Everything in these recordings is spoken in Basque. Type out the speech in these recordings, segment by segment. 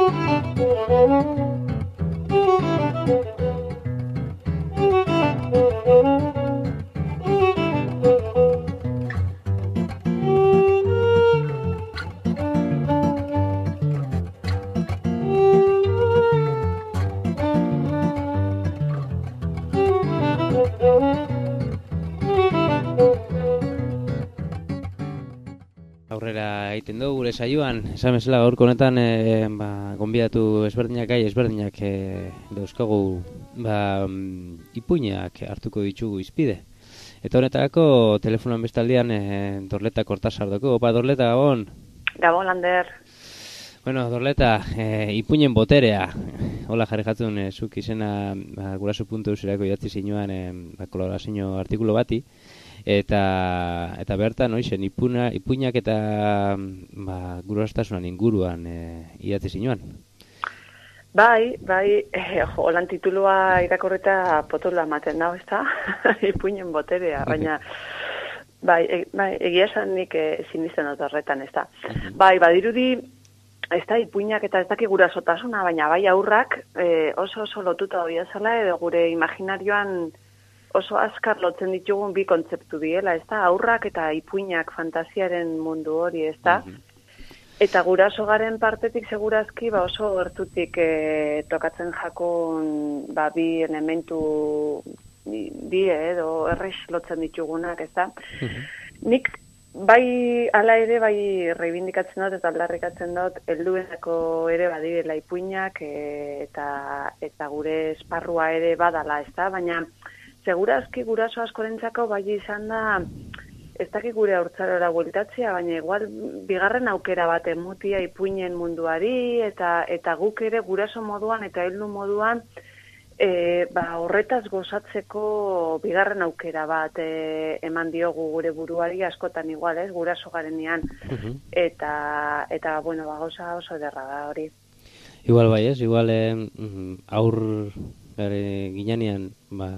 Aurrera egiten dugu gure saioan, esan bezala gaurko honetan gonbidatu ezberdinak dauzkagu ipuinak hartuko ditugu izpide. Eta honetarako telefonoan bestaldean Dorleta Kortasar dugu. Opa, Dorleta, Gabon? Gabon, Lander. Bueno, Dorleta, ipuinen boterea. Hola jarri jatzen zuk izena guraso.eusirako idatzi zinuan kolaborazio artikulu bati. Eta bertan, noizen, ipuinak eta gurasotasunan inguruan idatzi zinuan. Bai, holan titulua irakorreta potola ematen da, ezta? Ipuinen boterea, baina bai, egia esan nik sinisten dut horretan, ezta? Bai, badirudi, ez da ipuinak eta ez daki gurasotasuna, baina bai aurrak oso lotuta doia zela edo gure imaginarioan oso azkar lotzen ditugun bi kontzeptu diela, ezta? Aurrak eta ipuinak fantasiaren mundu hori, ezta? Eta guraso garen partetik segurazki oso gertutik tokatzen jakun bi elementu bi edo errex lotzen ditugunak, ezta? Nik bai ala ere bai reibindikatzen dut eta aldarrikatzen dut helduenako ere badirela ipuinak eta gure esparrua ere badala, ezta? Baina segurazki guraso askorentzako bai izan da ez dakik gure haurtzarora bueltatzea, baina igual bigarren aukera bat emutia ipuinen munduari eta guk ere guraso moduan eta heldu moduan horretaz gozatzeko bigarren aukera bat eman diogu gure buruari askotan igual, ez, guraso garenean. Eta bueno, gauza oso ederra da hori. Igual bai, ez? Igual aur ginean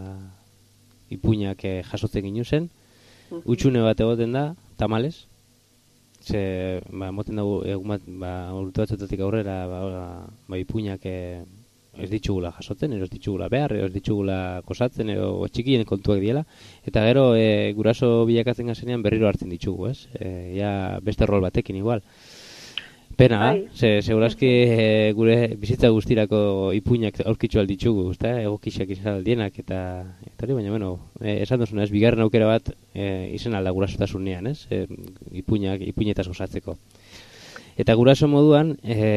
ipuinak jasotzen ginu zen. Utxune bat egoten da, tamales. Ze, moten dugu, urte batzutatik aurrera, ipuinak ez ditugula jasotzen, ez ditugula behar, ez ditugula kosatzen, edo txikien kontuak diela. Eta gero, guraso bilakatzen gazenean berriro hartzen ditugu, ez? Ja, beste rol batekin igual. Pena, segurazki gure bizitza guztirako ipuinak aurkitzu alditugu, egokisak izan aldienak eta hori, baina, bueno, esan duzuna, ez, bigarren aukera bat izen alda gurasotasunean, ez, ipuinetaz gozatzeko. Eta guraso moduan,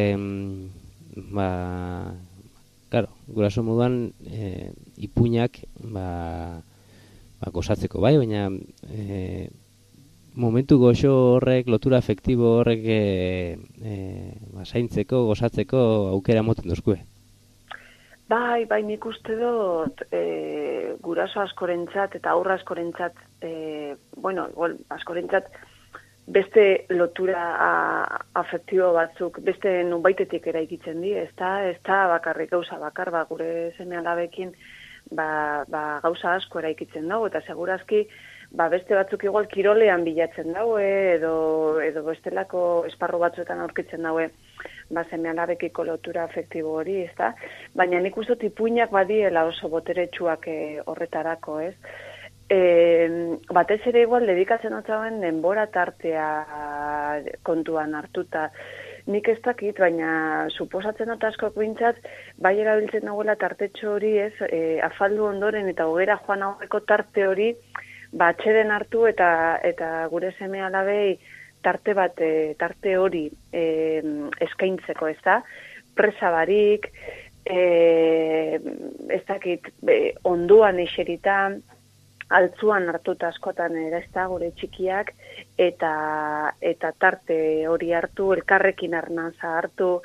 guraso moduan ipuinak gozatzeko, bai, baina momentu goxo horrek, lotura afektibo horrek zaintzeko, gozatzeko aukera moten duzkue. Bai, nik uste dut guraso askorentzat eta aurra askorentzat, askorentzat beste lotura afektibo batzuk, beste nunbaitetik eraikitzen di, ez da bakarrik gauza bakar, gure seme alabekin gauza asko eraikitzen dago, eta segurazki beste batzuk igual kirolean bilatzen daue, edo bestelako esparru batzuetan aurkitzen daue, seme alabekiko lotura afektibo hori, ez da? Baina nik uste dut ipuinak badiela oso boteretsuak horretarako, ez? Batez ere igual dedikatzen otzauen denbora tartea kontuan hartuta. Nik ez dakit, baina suposatzen dut askok bintzat, bai erabiltzen dagoela tartetxo hori, ez, afaldu ondoren eta hogera joan aurreko tarte hori, atxeden hartu eta gure seme alabei tarte hori eskaintzeko, ez da? Presa barik, ez dakit, onduan eserita, altzuan hartuta askotan ez da gure txikiak, eta tarte hori hartu, elkarrekin arnaza hartu,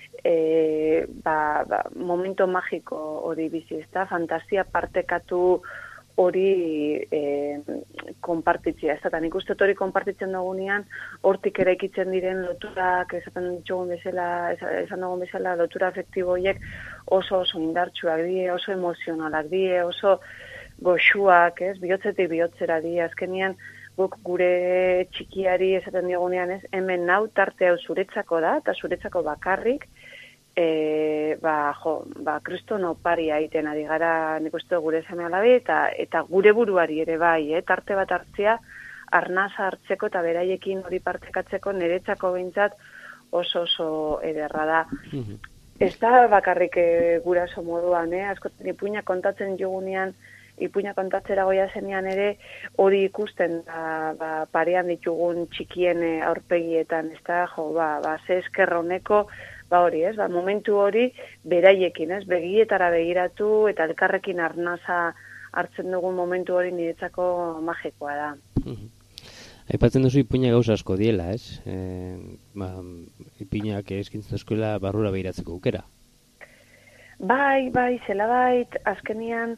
momento magiko hori bizi, ez da? Fantasia partekatu hori konpartitzea, ez da, nik uste hori konpartitzen dugunean, hortik eraikitzen diren loturak, esan dugun bezala, lotura afektibo horiek oso indartsuak die, oso emozionalak die, oso goxuak, ez, bihotzetik bihotzera die, azkenean guk gure txikiari esaten diogunean, ez, hemen nau tarte hau zuretzako da, eta zuretzako bakarrik, kriston oparia egiten ari gara nik uste gure seme-alabe eta gure buruari ere bai, tarte bat hartzea, arnasa hartzeko eta beraiekin hori partekatzeko niretzako behintzat oso ederra da. Ez da bakarrik guraso moduan, askotan ipuina kontatzen jugunean, ipuina kontatzera goia zenean ere hori ikusten parean ditugun txikien aurpegietan, ez da, ze esker honeko, hori, momentu hori beraiekin, begietara begiratu eta elkarrekin arnasa hartzen dugun momentu hori niretzako magikoa da. Aipatzen duzu ipuina gauza asko diela, ez? Ipuinak eskintzen eskuela barrura behiratzeko aukera. Bai, zelabait, azkenian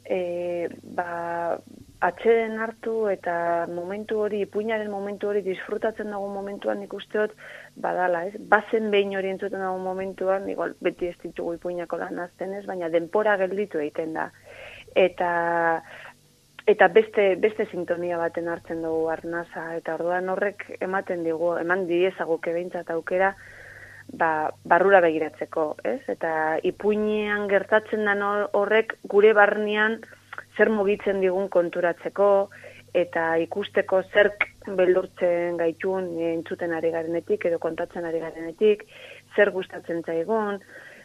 atxeden hartu eta momentu hori, ipuinaren momentu hori disfrutatzen dugun momentuan nik usteot badala, ez? Bazen behin hori entzuten dugun momentuan, igual beti ez ditugu ipuinako lan azten ez, baina denpora gelditu egiten da. Eta beste sintonia baten hartzen dugu arnasa, eta orduan horrek eman diezaguke behintzat aukera, barrura begiratzeko, ez? Eta ipuinean gertatzen den horrek gure barnean zer mugitzen digun konturatzeko, eta ikusteko zerk beldurtzen gaitun entzuten ari garenetik, edo kontatzen ari garenetik, zer gustatzen zaigun,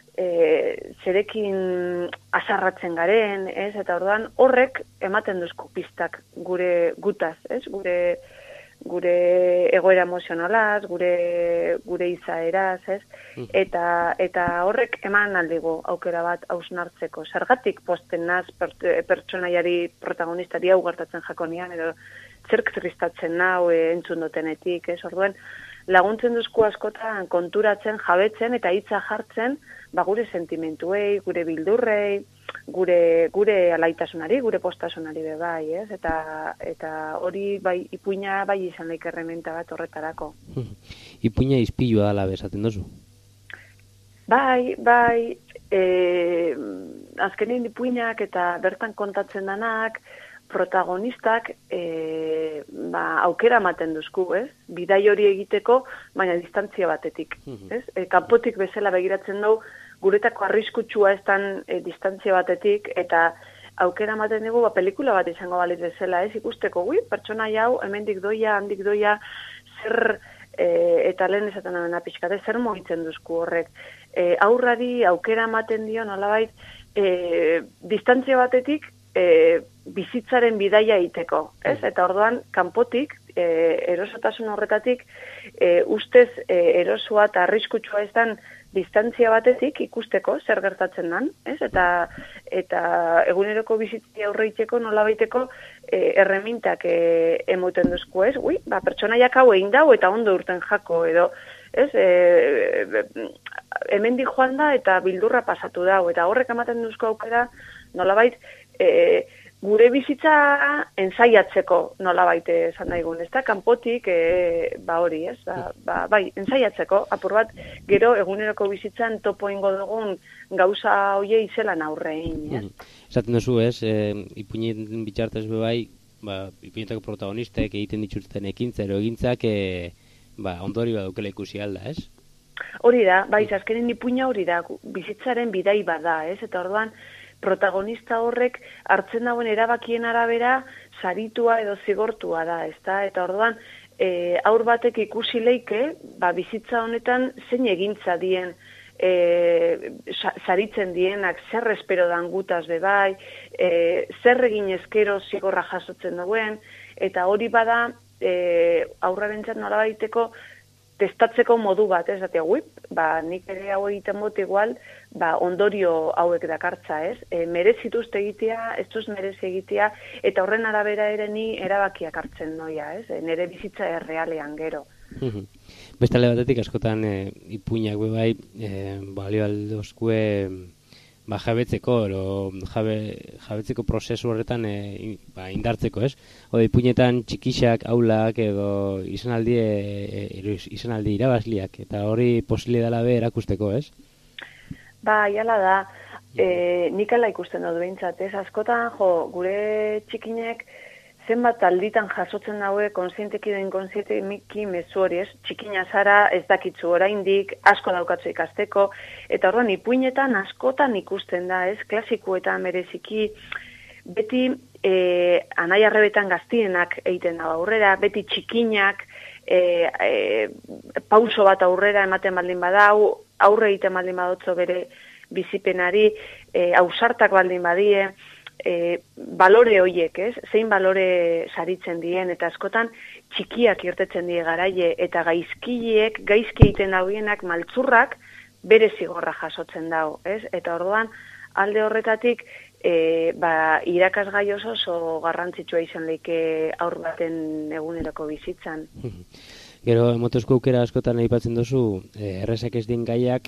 zerekin asarratzen garen, ez? Eta orduan horrek ematen duzko pistak gutaz, ez? Gure egoera emozionalaz, gure izaeraz, ez? Eta horrek eman aldigu aukera bat hausnartzeko. Zergatik posten naz pertsonaiari protagonistari hau gertatzen jakonian, edo zerk tristatzen nau entzun dutenetik, ez? Orduan, laguntzen duzku askotan konturatzen, jabetzen eta hitza jartzen, gure sentimentuei, gure bildurrei, gure alaitasunari, gure postasunari bai, ez? Eta hori bai ipuina bai izan laik errementa bat horretarako. Ipuina izpilua dela besaten duzu? Bai, azkenean ipuinak eta bertan kontatzen danak, protagonistak aukera ematen duzku, ez? Bidai hori egiteko, baina distantzia batetik, ez? Kanpotik bezala begiratzen dugu, guretako arriskutsua ez dan distantzia batetik, eta aukera ematen dugu, pelikula bat izango balitz bezala, ez? Ikusteko, pertsonaia hau, hemendik doia, handik doia, zer, eta lehen esaten dena pixkate, zer mugitzen duzku horrek. Aurrari aukera ematen dio, nolabait, distantzia batetik, bizitzaren bidaia egiteko, ez? Eta orduan, kanpotik, erosotasun horretatik, ustez erosua eta arriskutsua ez dan distantzia batetik ikusteko zer gertatzen dan, ez? Eta eguneroko bizitzia aurre egiteko, nola baiteko, erremintak emoten duzku, ez? Pertsonaiak hau egin dau eta ondo urten jako, edo, ez? Hemendik joan da eta bildurra pasatu dau, eta horrek ematen duzko aukera, nolabait, gure bizitza ensaiatzeko nolabait esan daigun, ez da, kanpotik, hori, ez, bai, ensaiatzeko, apur bat, gero eguneroko bizitzan topo ingo dugun gauza hoie izelan aurrein, ez? Esaten duzu, ez, ipuinen bitxartez bai, ipuinetako protagonistek egiten dituzten ekintza, ero egintzak, ondori badukela ikusi alda, ez? Hori da, bai, azkenen ipuina hori da, bizitzaren bidai bada, ez, eta orduan, protagonista horrek hartzen dauen erabakien arabera saritua edo zigortua da, ezta? Eta orduan, aur batek ikusi leike, bizitza honetan zein egintza dien, saritzen dienak, zer espero dan gutaz bebai, zer egin ezkero zigorra jasotzen duen, eta hori bada, aurrarentzat nola baiteko, testatzeko modu bat, ez datea, nik ere hau egiten bot igual, ondorio hauek dakartza, ez? Merezituzte egitea, ez duz merezi egitea, eta horren arabera ere ni erabakiak hartzen noia, ez? Nere bizitza errealean gero. Bestale batetik askotan ipuinak bai, balio aldozkue jabetzeko, jabetzeko prozesu horretan indartzeko, ez? Ode, ipuinetan txikixak, aulak, edo izanaldi irabazliak, eta hori posible dela be erakusteko, ez? Jala da, nik ala ikusten dut behintzat, ez? Askotan, gure txikinek zenbat alditan jasotzen daue konsienteki da inkonsienteki mezu hori, ez? Txikina zara, ez dakitzu oraindik, asko daukatzu ikasteko, eta orduan ipuinetan askotan ikusten da, ez? Klasikoetan bereziki, beti anai arrebetan gaztienak egiten da aurrera, beti txikinak, pauso bat aurrera ematen baldin badau, aurre egiten baldin badotzo bere bizipenari, ausartak baldin badie, balore hoiek, ez? Zein balore saritzen dien, eta askotan txikiak irtetzen die garaie, eta gaizkileek, gaizki egiten dauienak maltzurrak, bere zigorra jasotzen dau, ez? Eta orduan, alde horretatik, irakasgai oso garrantzitsua izan leike aur baten eguneroko bizitzan. Gero, emotezko aukera askotan aipatzen duzu, errezak ez dien gaiak,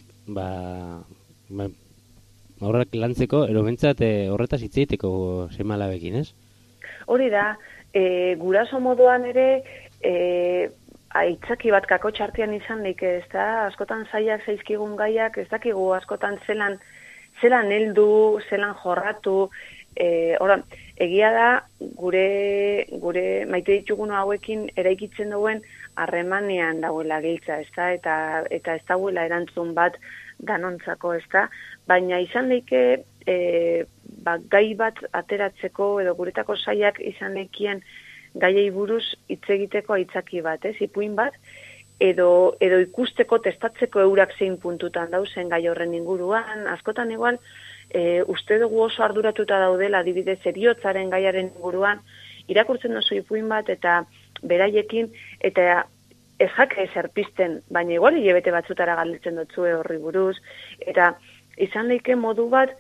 aurrak lantzeko, ero bentsat horretaz hitzeiteko semalabekin, ez? Hori da, guraso moduan ere, aitzaki bat kako txartian izan leike, ez da, askotan zaiak zaizkigun gaiak, ez dakigu askotan zelan heldu, zelan jorratu, egia da, gure maite ditugun hauekin eraikitzen duen harremanean dagoela giltza, ez da, eta ez dagoela erantzun bat danontzako, ez da, baina izan leike gai bat ateratzeko edo guretako saiak izan leikien gaiei buruz hitz egiteko aitzaki bat, ez, ipuin bat, edo ikusteko, testatzeko eurak zein puntutan dauzen gai horren inguruan, askotan igual, uste dugu oso arduratuta daudela, adibidez, heriotzaren gaiaren inguruan, irakurtzen duzu ipuin bat, eta beraiekin, eta ez jake zerpisten, baina igual hilabete batzutara galditzen dutzue horri buruz, eta izan leike modu bat,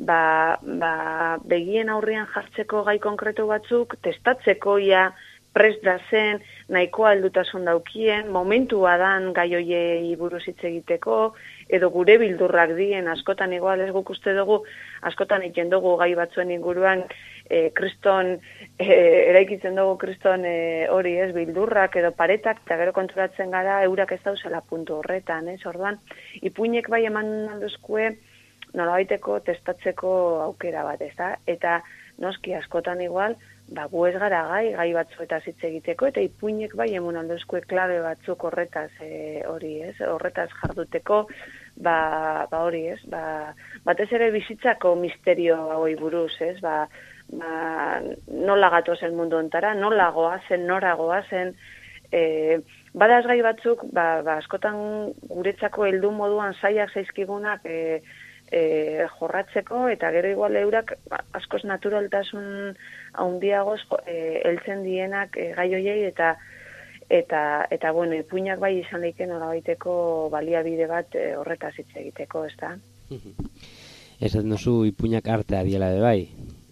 begien aurrean jartzeko gai konkretu batzuk, testatzeko ia prest da zen, nahikoa heldutasun daukien, momentua dan gai hoiei buruz hitz egiteko, edo gure bildurrak dien, askotan igual ez guk uste dugu, askotan egiten dugu gai batzuen inguruan, kriston, eraikitzen dugu kriston hori ez, bildurrak edo paretak, eta gero konturatzen gara, eurak ez dauzela puntu horretan, ez, orduan, ipuinek bai eman alduzkue, nolabaiteko testatzeko aukera bat, ez da, eta noski askotan igual, gu ez gara gai batzuetaz hitz egiteko, eta ipuinek bai emun alduzkue klabe batzuk horretaz hori, ez, horretaz jarduteko, hori, ez, batez ere bizitzako misterio hauei buruz, ez, nola gatozen mundu ontara, nola goazen, nora goazen, bada gai batzuk, askotan guretzako heldu moduan zaiak zaizkigunak, jorratzeko, eta gero igual eurak askoz naturaltasun handiagoz heltzen dienak gai hoiei, eta bueno, ipuinak bai izan leiken nolabaiteko baliabide bat horretaz hitz egiteko, ez da? Esaten duzu ipuinak artea diela de bai?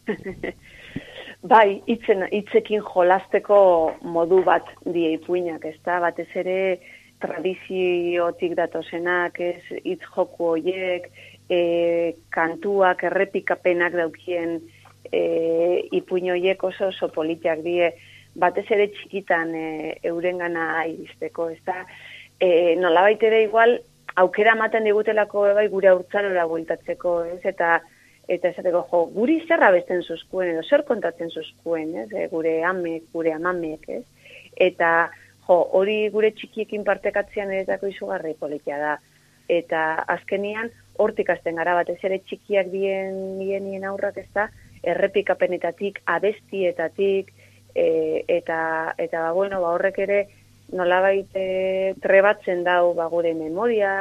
Bai, hitzekin jolasteko modu bat die ipuinak, ez da? Batez ere tradiziotik datozenak, ez, hitz joku hoiek, kantuak, errepikapenak daukien ipuin hoiek oso politiak die, batez ere txikitan eurengana iristeko, ez da, nolabait ere igual, aukera ematen digutelako bai gure haurtzarora bueltatzeko, ez, eta esateko, guri zer abesten zuzkuen, edo zer kontatzen zuzkuen, ez, gure amek, gure amamek, ez, eta hori gure txikiekin partekatzean eretako izugarri politia da, eta azkenian, hortik hasten gara batez ere txikiak dienien aurrak, ez da, errepikapenetatik, abestietatik, eta bueno, horrek ere nolabait trebatzen dau gure memoria,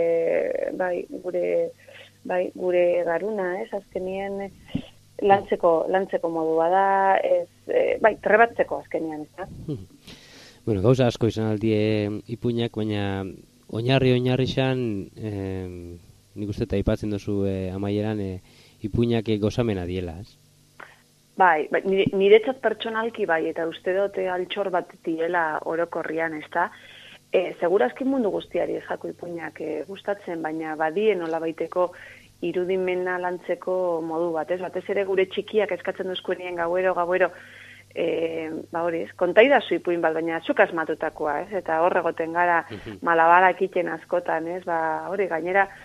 gure garuna, ez, azkenien lantzeko modua da, trebatzeko azkenian, ez da. Bueno, gauza asko izan aldie ipuinak, baina oinarri xan, nik uste eta aipatzen duzu amaieran ipuinak gozamena diela, ez? Bai, niretzat pertsonalki bai, eta uste dute altxor bat diela orokorrian, ez da? Segurazki mundu guztiari jako ipuinak gustatzen, baina badien nolabaiteko irudimena lantzeko modu bat, ez? Batez ere gure txikiak eskatzen duzkuenien gauero, hori ez, kontaidazu ipuin bat, baina zuk asmatutakoa, ez? Eta horregoten gara malabarak iten askotan, ez? Hori gainera,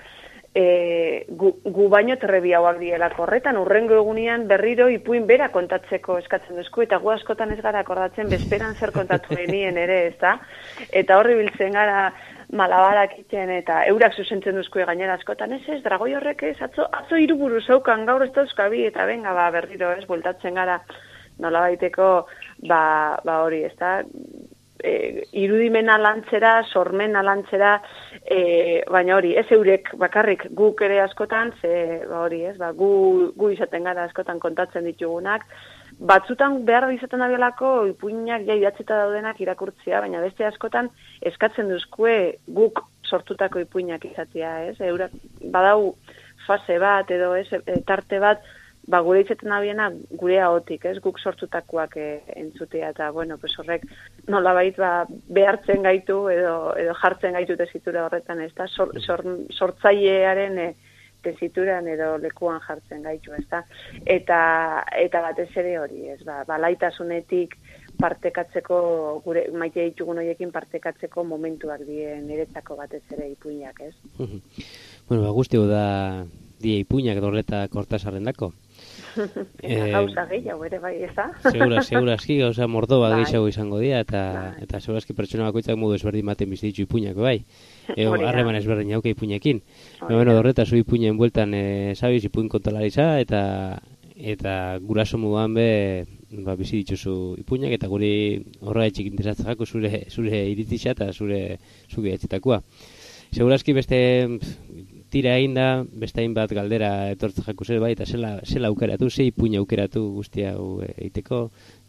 gu baino trebiagoak dielako horretan, urrengo egunean berriro ipuin bera kontatzeko eskatzen duzku, eta gu askotan ez gara akordatzen bezperan zer kontatu genien ere, ez da? Eta horri biltzen gara malabarak iten, eta eurak zuzentzen duzku gainera askotan, ez, dragoi horrek ez, atzo hiruburu zeukan, gaur ez dauzkabi, eta benga, berriro ez, bueltatzen gara nola baiteko, hori, ez da? Irudimena lantzera, sormena lantzera, baina hori, ez eurek bakarrik guk ere askotan, hori ez, gu izaten gara askotan kontatzen ditugunak, batzutan behar izaten dabialako ipuinak ja idatzita daudenak irakurtzea, baina beste askotan eskatzen duzkue guk sortutako ipuinak izatea, ez? Eurak badau fase bat edo ez, tarte bat, gure izaten dabiena gure ahotik, ez? Guk sortutakoak entzutea, eta bueno, pues horrek nolabait behartzen gaitu edo jartzen gaitu tesitura horretan, ez da? Sortzailearen tesituran edo lekuan jartzen gaitu, ez da? Eta batez ere hori, ez? Laitasunetik partekatzeko, gure maite ditugun horiekin partekatzeko momentuak dien niretzako batez ere ipuinak, ez? Bueno, guztio da die ipuinak dorreta Kortasarren dako. Eta gauza gehiago ere bai, ez da? Segurazki, gauza mordo bat gehiago izango dira, eta segurazki pertsona bakoitzak modu ezberdin baten bizitzu ipuinak, bai. Harreman ezberdin jauke ipuinekin. Bueno, dorreta zu ipuinen bueltan, sabiz, ipuin kontolariza, eta guraso moduan bizi dituzu ipuinak, eta guri horregaitxik interesatzen jako zure iritzixa eta zure etxetakoa. Segurazki beste tira egin da, beste hainbat galdera etortzen jaku zer, bai, eta zela aukeratu, ze ipuina aukeratu guztia egiteko,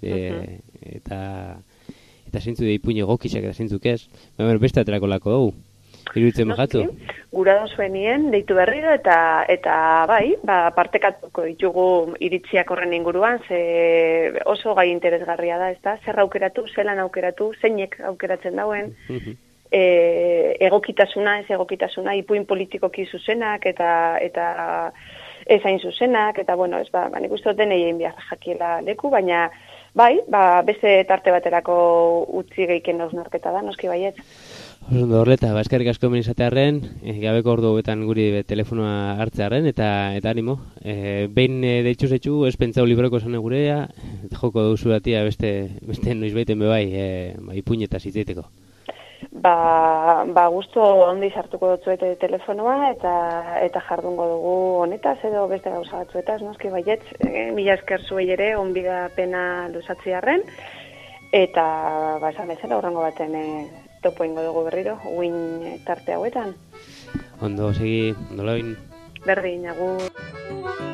eta zeintzu de ipuina gokitxak eta zeintzuk ez. Beste aterako lako dugu, iruditzen bajatu. Gura dozuenien, deitu berriro, eta bai, partekatuko ditugu iritziak horren inguruan, ze oso gai interesgarria da, ez da, zer aukeratu, zelan aukeratu, zeinek aukeratzen dauen, egokitasuna, ez egokitasuna, ipuin politikoki zuzenak eta ezain zuzenak, eta bueno, ez nik uste dut egin behar jakiela leku, baina bai, beste tarte baterako utzi geiken hausnarketa da, noski baiet. Oso horreta, eskerrik asko hemen izatearren, gabeko ordu hauetan guri telefonoa hartzearren, eta animo. Behin deitzu zetxu, ez pentsau libroko zane gurea, joko duzu datia beste noizbaiten bebai, ipuinetaz hitzeiteko. Gusto ondi sartuko dutzuete telefonoa eta jardungo dugu honetaz edo beste gauza batzuetaz, noski baietz, mila esker zuei ere onbidapena luzatziarren, eta esan bezala horrengo baten topo ingo dugu berriro, uin tarte hauetan. Ondo, segi, ondo loin. Berdin, agur.